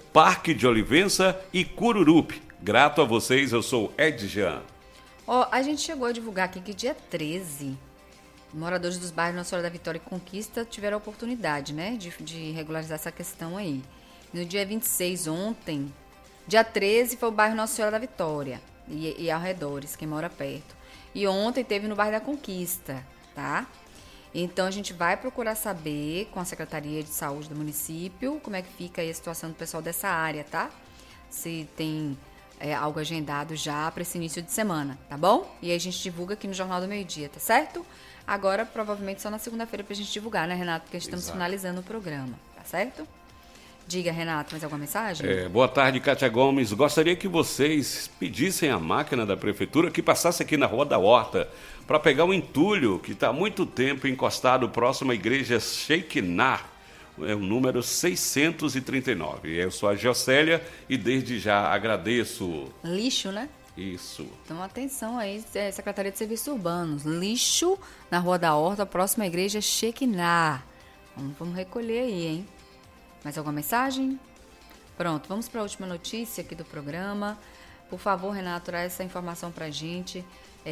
Parque de Olivença e Cururupi. Grato a vocês, eu sou Edjan. Ó, a gente chegou a divulgar aqui que dia treze, moradores dos bairros Nossa Senhora da Vitória e Conquista tiveram a oportunidade, né, de, de regularizar essa questão aí. No dia vinte e seis, ontem, dia treze, foi o bairro Nossa Senhora da Vitória e, e arredores, quem mora perto. E ontem teve no bairro da Conquista, tá? Então a gente vai procurar saber com a Secretaria de Saúde do município como é que fica aí a situação do pessoal dessa área, tá? Se tem é, algo agendado já para esse início de semana, tá bom? E aí a gente divulga aqui no Jornal do Meio-Dia, tá certo? Agora, provavelmente só na segunda-feira pra gente divulgar, né, Renato? Porque estamos Exato. finalizando o programa, tá certo? Diga, Renato, mais alguma mensagem? É, boa tarde, Kátia Gomes. Gostaria que vocês pedissem à máquina da prefeitura que passasse aqui na Rua da Horta para pegar um entulho que está há muito tempo encostado próximo à igreja Shekinah. É o número seiscentos e trinta e nove. Eu sou a Giocélia e desde já agradeço. Lixo, né? Isso. Então, atenção aí, Secretaria de Serviços Urbanos. Lixo na Rua da Horta, próxima à igreja Shekinah. Vamos, vamos recolher aí, hein? Mais alguma mensagem? Pronto, vamos para a última notícia aqui do programa. Por favor, Renato, traz essa informação para a gente.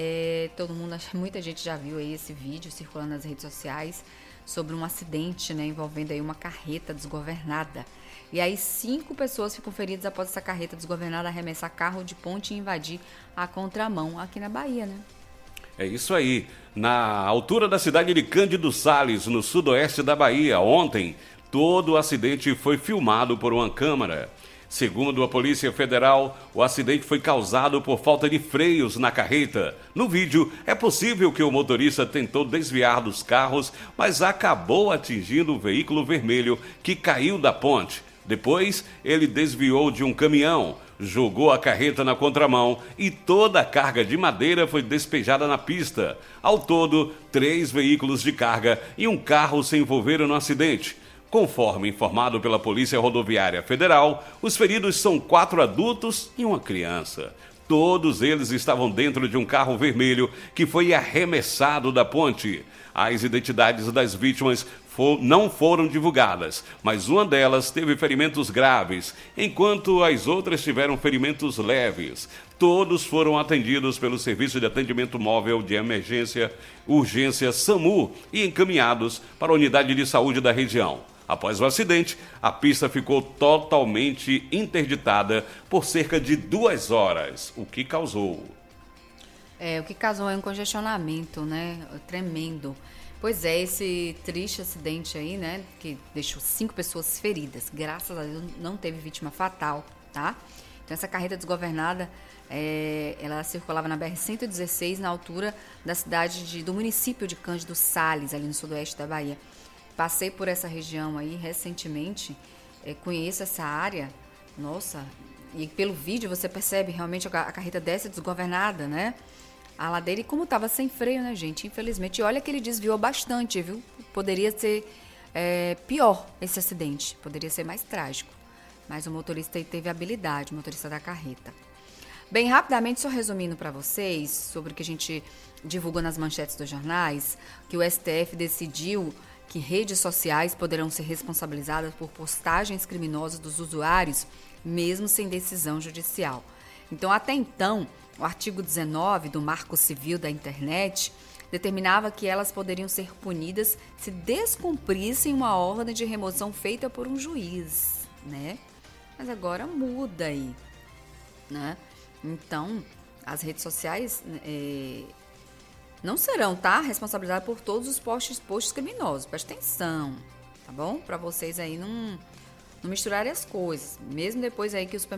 É, todo mundo, muita gente já viu aí esse vídeo circulando nas redes sociais sobre um acidente, né, envolvendo aí uma carreta desgovernada. E aí cinco pessoas ficam feridas após essa carreta desgovernada arremessar carro de ponte e invadir a contramão aqui na Bahia, né? É isso aí. Na altura da cidade de Cândido Sales, no sudoeste da Bahia, ontem, todo o acidente foi filmado por uma câmera. Segundo a Polícia Federal, o acidente foi causado por falta de freios na carreta. No vídeo, é possível que o motorista tentou desviar dos carros, mas acabou atingindo o veículo vermelho que caiu da ponte. Depois, ele desviou de um caminhão, jogou a carreta na contramão e toda a carga de madeira foi despejada na pista. Ao todo, três veículos de carga e um carro se envolveram no acidente. Conforme informado pela Polícia Rodoviária Federal, os feridos são quatro adultos e uma criança. Todos eles estavam dentro de um carro vermelho que foi arremessado da ponte. As identidades das vítimas for, não foram divulgadas, mas uma delas teve ferimentos graves, enquanto as outras tiveram ferimentos leves. Todos foram atendidos pelo Serviço de Atendimento Móvel de Emergência, Urgência SAMU e encaminhados para a Unidade de Saúde da região. Após o acidente, a pista ficou totalmente interditada por cerca de duas horas, o que causou. É, o que causou é um congestionamento, né? Tremendo. Pois é, esse triste acidente aí, né? Que deixou cinco pessoas feridas. Graças a Deus não teve vítima fatal, tá? Então essa carreta desgovernada, é, ela circulava na B R cento e dezesseis, na altura da cidade de, do município de Cândido Sales, ali no sudoeste da Bahia. Passei por essa região aí recentemente, é, conheço essa área, nossa, e pelo vídeo você percebe realmente a, a carreta desce desgovernada, né? A ladeira, e como estava sem freio, né, gente? Infelizmente, e olha que ele desviou bastante, viu? Poderia ser é, pior esse acidente, poderia ser mais trágico, mas o motorista teve habilidade, o motorista da carreta. Bem, rapidamente, só resumindo para vocês sobre o que a gente divulgou nas manchetes dos jornais, que o S T F decidiu que redes sociais poderão ser responsabilizadas por postagens criminosas dos usuários, mesmo sem decisão judicial. Então, até então, o artigo dezenove do Marco Civil da Internet determinava que elas poderiam ser punidas se descumprissem uma ordem de remoção feita por um juiz, né? Mas agora muda aí, né? Então, as redes sociais é, não serão, tá? Responsabilizadas por todos os posts, posts criminosos. Preste atenção, tá bom? Para vocês aí não, não misturarem as coisas. Mesmo depois aí que o,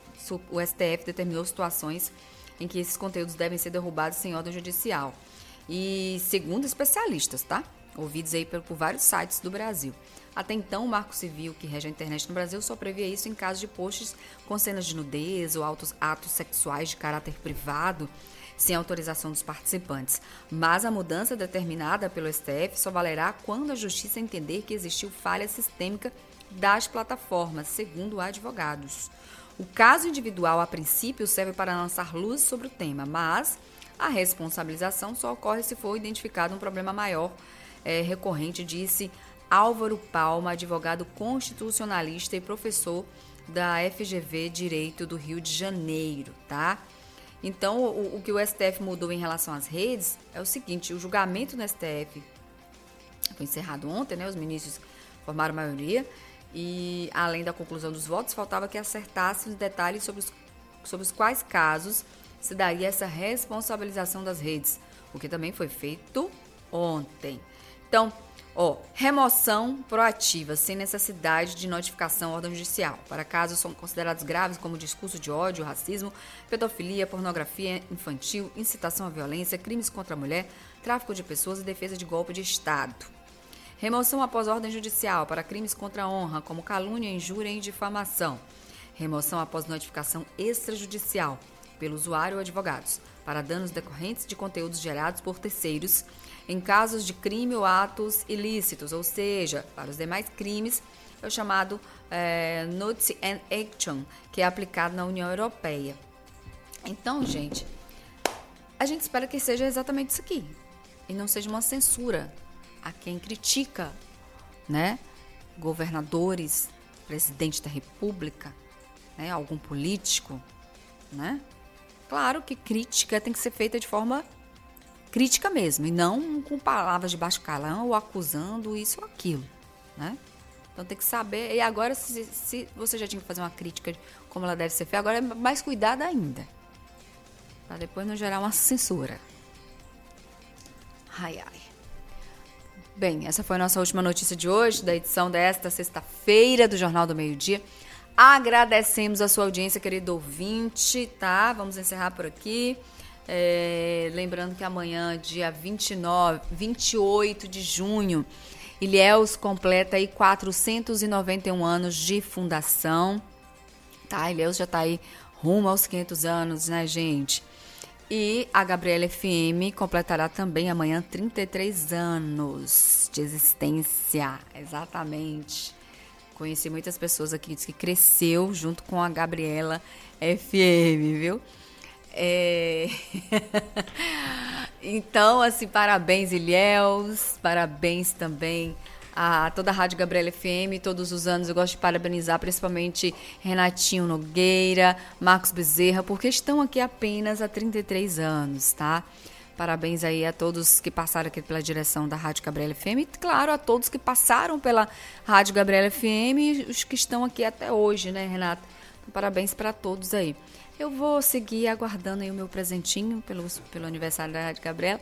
o S T F determinou situações em que esses conteúdos devem ser derrubados sem ordem judicial. E segundo especialistas, tá? Ouvidos aí por, por vários sites do Brasil. Até então, o Marco Civil, que rege a internet no Brasil, só previa isso em caso de posts com cenas de nudez ou atos, atos sexuais de caráter privado, sem autorização dos participantes. Mas a mudança determinada pelo S T F só valerá quando a Justiça entender que existiu falha sistêmica das plataformas, segundo advogados. O caso individual, a princípio, serve para lançar luz sobre o tema, mas a responsabilização só ocorre se for identificado um problema maior é, recorrente, disse Álvaro Palma, advogado constitucionalista e professor da F G V Direito do Rio de Janeiro, tá? Então, o, o que o S T F mudou em relação às redes é o seguinte: o julgamento no S T F foi encerrado ontem, né? Os ministros formaram maioria e, além da conclusão dos votos, faltava que acertassem os detalhes sobre os, sobre os quais casos se daria essa responsabilização das redes, o que também foi feito ontem. Então, ó, remoção proativa, sem necessidade de notificação à ordem judicial, para casos são considerados graves como discurso de ódio, racismo, pedofilia, pornografia infantil, incitação à violência, crimes contra a mulher, tráfico de pessoas e defesa de golpe de Estado. Remoção após ordem judicial para crimes contra a honra, como calúnia, injúria e difamação. Remoção após notificação extrajudicial pelo usuário ou advogados, para danos decorrentes de conteúdos gerados por terceiros, em casos de crime ou atos ilícitos, ou seja, para os demais crimes, é o chamado é, Notice and Action, que é aplicado na União Europeia. Então, gente, a gente espera que seja exatamente isso aqui, e não seja uma censura a quem critica, né, governadores, presidente da República, né, algum político, né? Claro que crítica tem que ser feita de forma crítica mesmo, e não com palavras de baixo calão ou acusando isso ou aquilo, né? Então tem que saber, e agora se, se você já tinha que fazer uma crítica de como ela deve ser feita, agora é mais cuidado ainda, para depois não gerar uma censura. Ai, ai. Bem, essa foi a nossa última notícia de hoje, da edição desta sexta-feira do Jornal do Meio-Dia. Agradecemos a sua audiência, querido ouvinte, tá? Vamos encerrar por aqui. É, lembrando que amanhã, dia vinte e nove, vinte e oito de junho, Ilhéus completa aí quatrocentos e noventa e um anos de fundação, tá? Ilhéus já tá aí rumo aos quinhentos anos, né, gente? E a Gabriela F M completará também amanhã trinta e três anos de existência, exatamente. Conheci muitas pessoas aqui que cresceu junto com a Gabriela F M, viu? É... Então, assim, parabéns, Ilhéus, parabéns também a toda a Rádio Gabriela F M, todos os anos eu gosto de parabenizar principalmente Renatinho Nogueira, Marcos Bezerra, porque estão aqui apenas há trinta e três anos, tá? Parabéns aí a todos que passaram aqui pela direção da Rádio Gabriela F M e, claro, a todos que passaram pela Rádio Gabriela F M e os que estão aqui até hoje, né, Renata? Então, parabéns para todos aí. Eu vou seguir aguardando aí o meu presentinho pelo, pelo aniversário da Rádio Gabriela.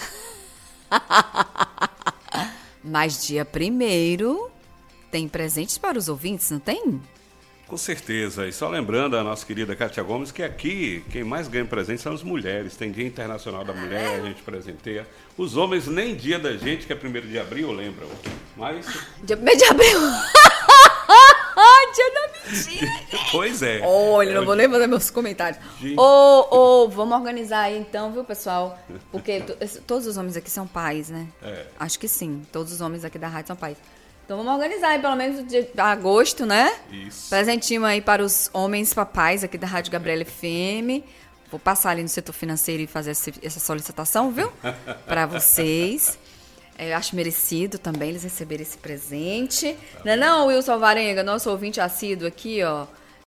Mas dia primeiro tem presentes para os ouvintes, não tem? Com certeza. E só lembrando a nossa querida Kátia Gomes que aqui quem mais ganha presente são as mulheres. Tem Dia Internacional da Mulher, a gente presenteia. Os homens nem dia da gente, que é primeiro de abril, lembram? Mas... Dia primeiro de abril... Dia da mentira. Pois é. Olha, não vou nem fazer meus comentários. Ô, ô, oh, vamos organizar aí então, viu, pessoal? Porque t- todos os homens aqui são pais, né? É. Acho que sim. Todos os homens aqui da rádio são pais. Então vamos organizar aí pelo menos de agosto, né? Isso. Presentinho aí para os homens papais aqui da Rádio Gabriela F M. Vou passar ali no setor financeiro e fazer essa solicitação, viu? Para vocês. Eu acho merecido também eles receberem esse presente. Tá, não é não, Wilson Alvarenga, nosso ouvinte assíduo aqui, ó.